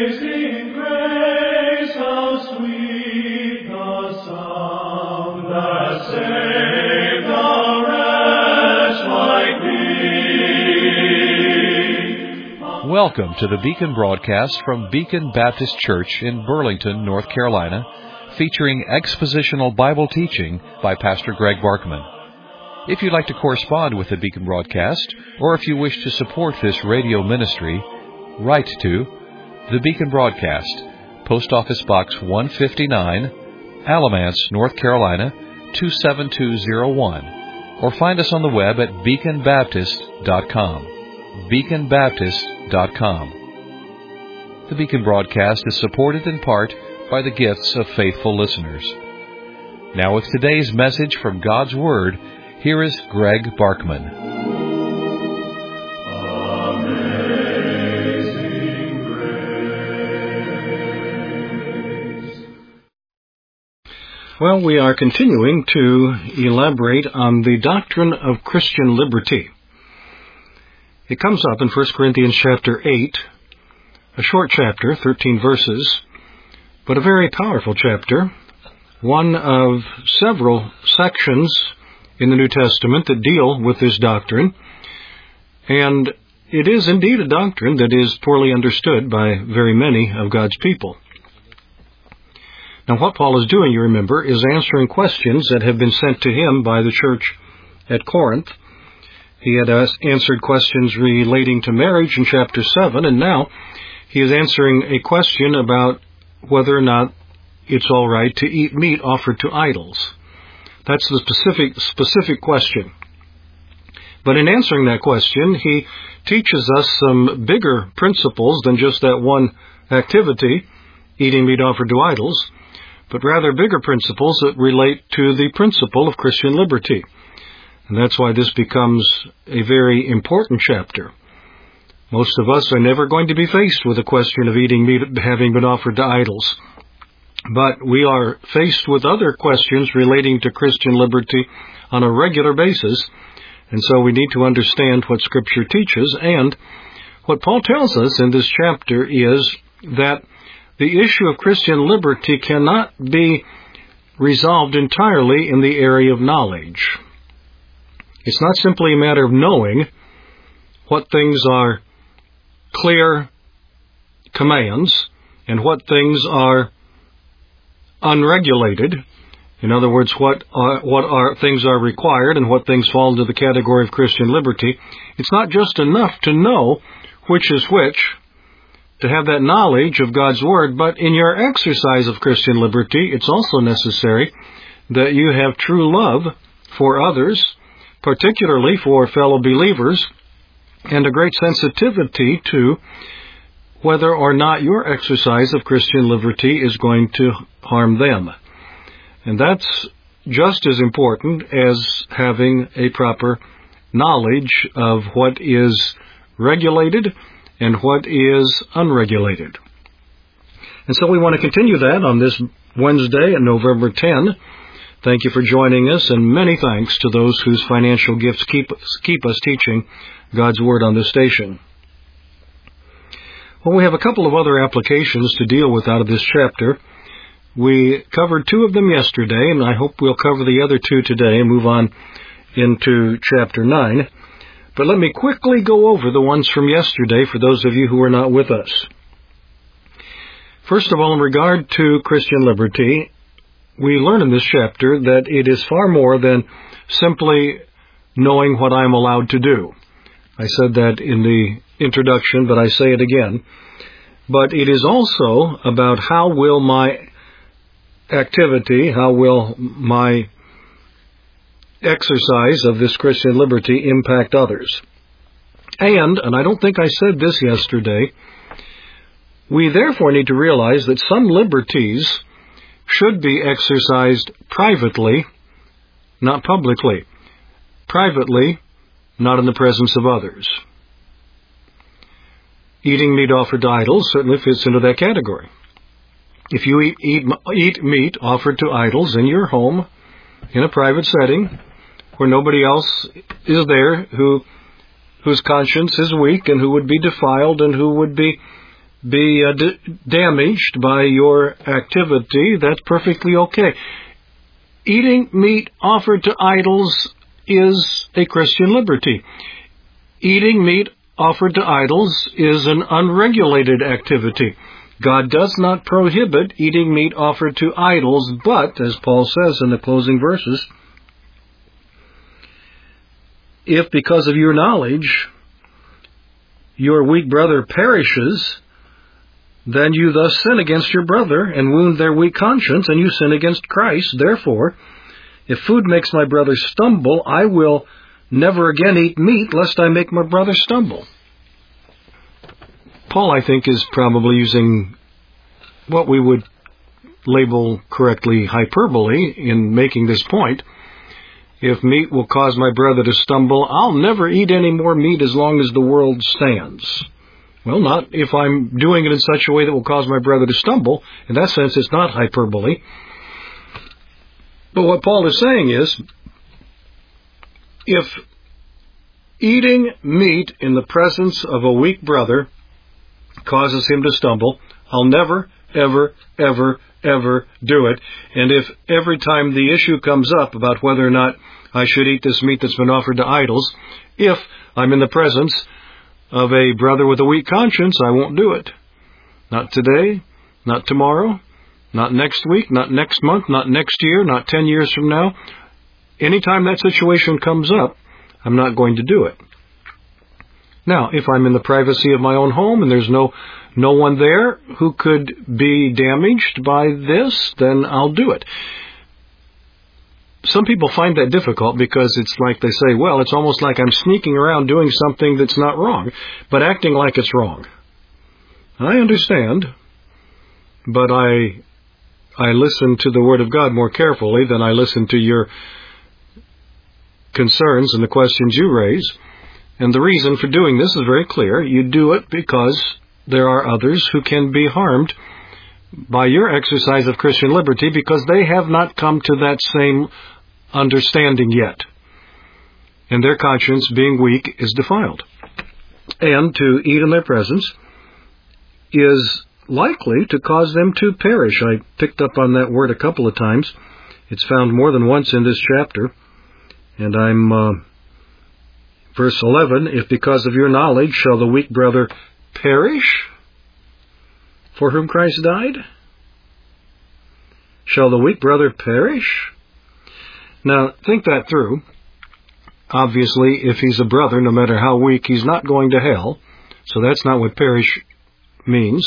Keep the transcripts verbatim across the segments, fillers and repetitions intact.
Amazing grace, how sweet the sound that saved a wretch like me. Welcome to the Beacon broadcast from Beacon Baptist Church in Burlington, North Carolina, featuring expositional Bible teaching by Pastor Greg Barkman. If you'd like to correspond with the Beacon broadcast, or if you wish to support this radio ministry, write to the Beacon Broadcast, Post Office Box one fifty-nine, Alamance, North Carolina, two seven two zero one, or find us on the web at beacon baptist dot com. beacon baptist dot com. The Beacon Broadcast is supported in part by the gifts of faithful listeners. Now with today's message from God's Word, here is Greg Barkman. Well, we are continuing to elaborate on the doctrine of Christian liberty. It comes up in First Corinthians chapter eight, a short chapter, thirteen verses, but a very powerful chapter, one of several sections in the New Testament that deal with this doctrine, and it is indeed a doctrine that is poorly understood by very many of God's people. Now, what Paul is doing, you remember, is answering questions that have been sent to him by the church at Corinth. He had answered questions relating to marriage in chapter seven, and now he is answering a question about whether or not it's all right to eat meat offered to idols. That's the specific specific question. But in answering that question, he teaches us some bigger principles than just that one activity, eating meat offered to idols, but rather bigger principles that relate to the principle of Christian liberty. And that's why this becomes a very important chapter. Most of us are never going to be faced with the question of eating meat having been offered to idols. But we are faced with other questions relating to Christian liberty on a regular basis, and so we need to understand what Scripture teaches. And what Paul tells us in this chapter is that the issue of Christian liberty cannot be resolved entirely in the area of knowledge. It's not simply a matter of knowing what things are clear commands and what things are unregulated. In other words, what are, what are things are required and what things fall into the category of Christian liberty. It's not just enough to know which is which, to have that knowledge of God's Word, but in your exercise of Christian liberty, it's also necessary that you have true love for others, particularly for fellow believers, and a great sensitivity to whether or not your exercise of Christian liberty is going to harm them. And that's just as important as having a proper knowledge of what is regulated and what is unregulated. And so we want to continue that on this Wednesday, November tenth. Thank you for joining us, and many thanks to those whose financial gifts keep, keep us teaching God's Word on this station. Well, we have a couple of other applications to deal with out of this chapter. We covered two of them yesterday, and I hope we'll cover the other two today and move on into chapter nine. But let me quickly go over the ones from yesterday for those of you who are not with us. First of all, in regard to Christian liberty, we learn in this chapter that it is far more than simply knowing what I am allowed to do. I said that in the introduction, but I say it again. But it is also about how will my activity, how will my exercise of this Christian liberty impact others. And, and I don't think I said this yesterday, we therefore need to realize that some liberties should be exercised privately, not publicly. Privately, not in the presence of others. Eating meat offered to idols certainly fits into that category. If you eat, eat, eat meat offered to idols in your home, in a private setting, where nobody else is there who whose conscience is weak and who would be defiled and who would be be uh, d- damaged by your activity, that's perfectly okay. Eating meat offered to idols is a Christian liberty. Eating meat offered to idols is an unregulated activity. God does not prohibit eating meat offered to idols, but, as Paul says in the closing verses, if because of your knowledge your weak brother perishes, then you thus sin against your brother and wound their weak conscience, and you sin against Christ. Therefore, if food makes my brother stumble, I will never again eat meat, lest I make my brother stumble. Paul, I think, is probably using what we would label correctly hyperbole in making this point. If meat will cause my brother to stumble, I'll never eat any more meat as long as the world stands. Well, not if I'm doing it in such a way that will cause my brother to stumble. In that sense, it's not hyperbole. But what Paul is saying is, if eating meat in the presence of a weak brother causes him to stumble, I'll never, ever, ever, ever do it. And if every time the issue comes up about whether or not I should eat this meat that's been offered to idols, if I'm in the presence of a brother with a weak conscience, I won't do it. Not today, not tomorrow, not next week, not next month, not next year, not ten years from now. Anytime that situation comes up, I'm not going to do it. Now, if I'm in the privacy of my own home and there's no no one there who could be damaged by this, then I'll do it. Some people find that difficult because it's like they say, well, it's almost like I'm sneaking around doing something that's not wrong, but acting like it's wrong. I understand, but I I listen to the Word of God more carefully than I listen to your concerns and the questions you raise. And the reason for doing this is very clear. You do it because there are others who can be harmed by your exercise of Christian liberty because they have not come to that same understanding yet. And their conscience, being weak, is defiled. And to eat in their presence is likely to cause them to perish. I picked up on that word a couple of times. It's found more than once in this chapter. And I'm, uh, verse eleven, if because of your knowledge shall the weak brother perish for whom Christ died? Shall the weak brother perish? Now, think that through. Obviously, if he's a brother, no matter how weak, he's not going to hell. So that's not what perish means.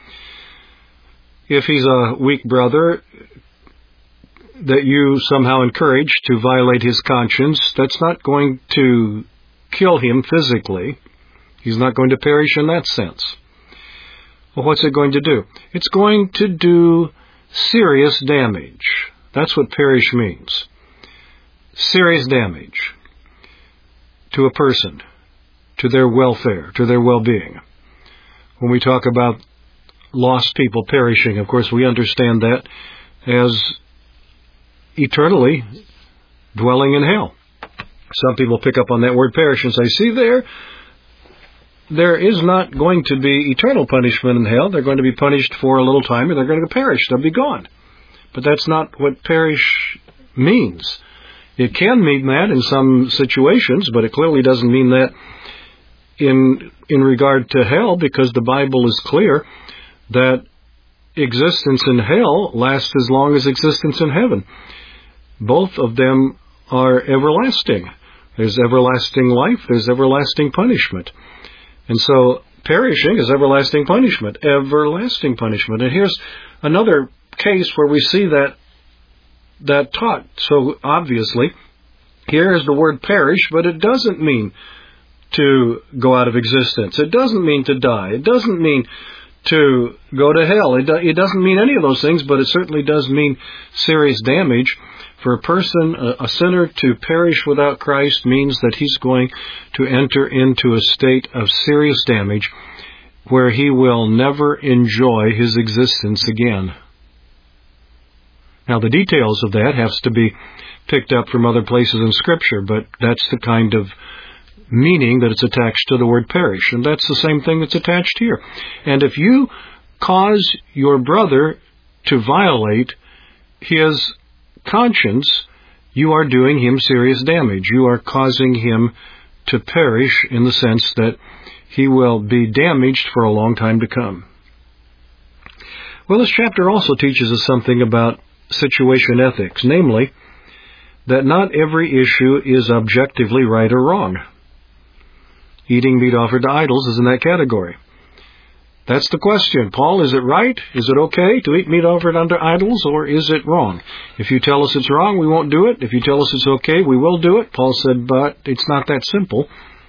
If he's a weak brother that you somehow encourage to violate his conscience, that's not going to kill him physically. He's not going to perish in that sense. Well, what's it going to do? It's going to do serious damage. That's what perish means. Serious damage to a person, to their welfare, to their well-being. When we talk about lost people perishing, of course, we understand that as eternally dwelling in hell. Some people pick up on that word perish and say, see there, there is not going to be eternal punishment in hell. They're going to be punished for a little time and they're going to perish. They'll be gone. But that's not what perish means. It can mean that in some situations, but it clearly doesn't mean that in in regard to hell, because the Bible is clear that existence in hell lasts as long as existence in heaven. Both of them are everlasting. There's everlasting life, there's everlasting punishment. And so perishing is everlasting punishment, everlasting punishment. And here's another case where we see that that taught so obviously. Here is the word perish, but it doesn't mean to go out of existence. It doesn't mean to die. It doesn't mean to go to hell. It, do, it doesn't mean any of those things, but it certainly does mean serious damage. For a person, a, a sinner, to perish without Christ means that he's going to enter into a state of serious damage where he will never enjoy his existence again. Now, the details of that have to be picked up from other places in Scripture, but that's the kind of meaning that it's attached to the word perish. And that's the same thing that's attached here. And if you cause your brother to violate his conscience, you are doing him serious damage. You are causing him to perish in the sense that he will be damaged for a long time to come. Well, this chapter also teaches us something about situation ethics, namely, that not every issue is objectively right or wrong. Eating meat offered to idols is in that category. That's the question. Paul, is it right? Is it okay to eat meat offered unto idols, or is it wrong? If you tell us it's wrong, we won't do it. If you tell us it's okay, we will do it. Paul said, but it's not that simple.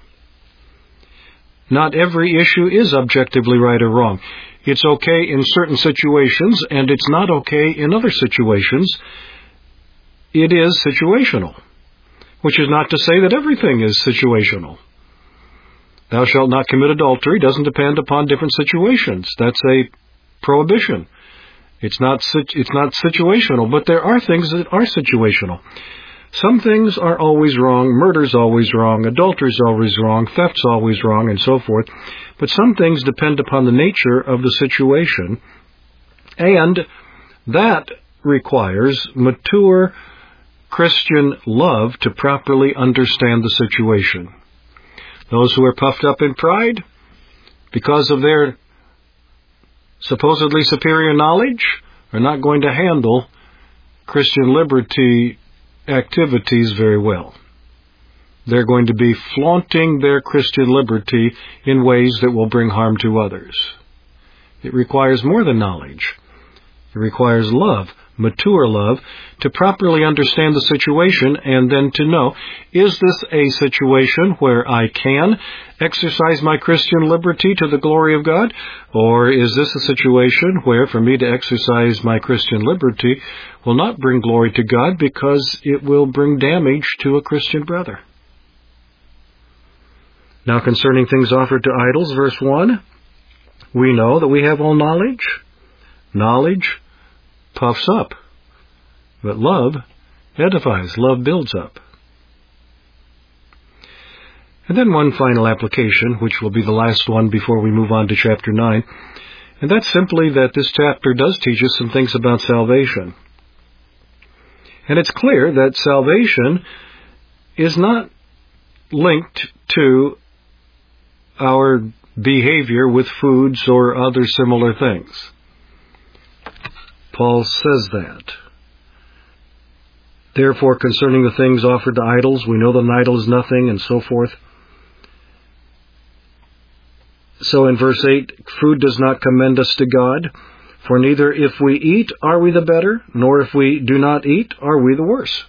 Not every issue is objectively right or wrong. It's okay in certain situations, and it's not okay in other situations. It is situational, which is not to say that everything is situational. Thou shalt not commit adultery doesn't depend upon different situations. That's a prohibition. It's not it's not situational, but there are things that are situational. Some things are always wrong. Murder's always wrong. Adultery's always wrong. Theft's always wrong, and so forth. But some things depend upon the nature of the situation, and that requires mature Christian love to properly understand the situation. Those who are puffed up in pride because of their supposedly superior knowledge are not going to handle Christian liberty activities very well. They're going to be flaunting their Christian liberty in ways that will bring harm to others. It requires more than knowledge. It requires love, mature love, to properly understand the situation and then to know, is this a situation where I can exercise my Christian liberty to the glory of God? Or is this a situation where for me to exercise my Christian liberty will not bring glory to God because it will bring damage to a Christian brother? Now concerning things offered to idols, verse one, we know that we have all knowledge. Knowledge puffs up, but love edifies. Love builds up. And then one final application, which will be the last one before we move on to chapter nine, and that's simply that this chapter does teach us some things about salvation. And it's clear that salvation is not linked to our behavior with foods or other similar things. Paul says that. Therefore, concerning the things offered to idols, we know that an idol is nothing, and so forth. So in verse eight, food does not commend us to God, for neither if we eat are we the better, nor if we do not eat are we the worse.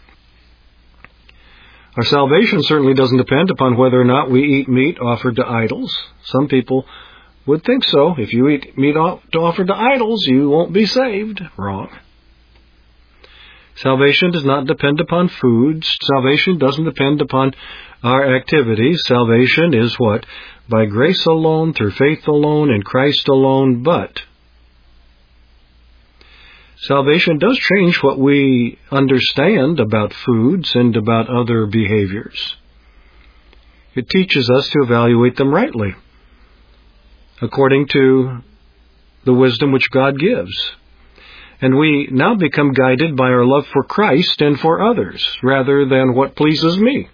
Our salvation certainly doesn't depend upon whether or not we eat meat offered to idols. Some people would think so. If you eat meat offered to idols, you won't be saved. Wrong. Salvation does not depend upon foods. Salvation doesn't depend upon our activities. Salvation is what? By grace alone, through faith alone, in Christ alone, but salvation does change what we understand about foods and about other behaviors. It teaches us to evaluate them rightly, according to the wisdom which God gives. And we now become guided by our love for Christ and for others, rather than what pleases me.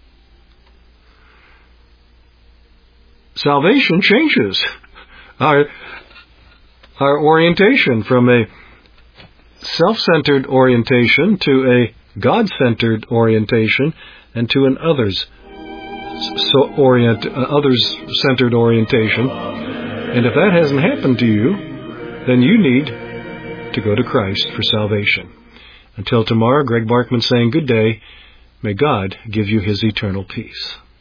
Salvation changes our, our orientation from a self-centered orientation to a God-centered orientation and to an others so orient uh, others-centered orientation. And if that hasn't happened to you, then you need to go to Christ for salvation. Until tomorrow, Greg Barkman saying good day. May God give you His eternal peace.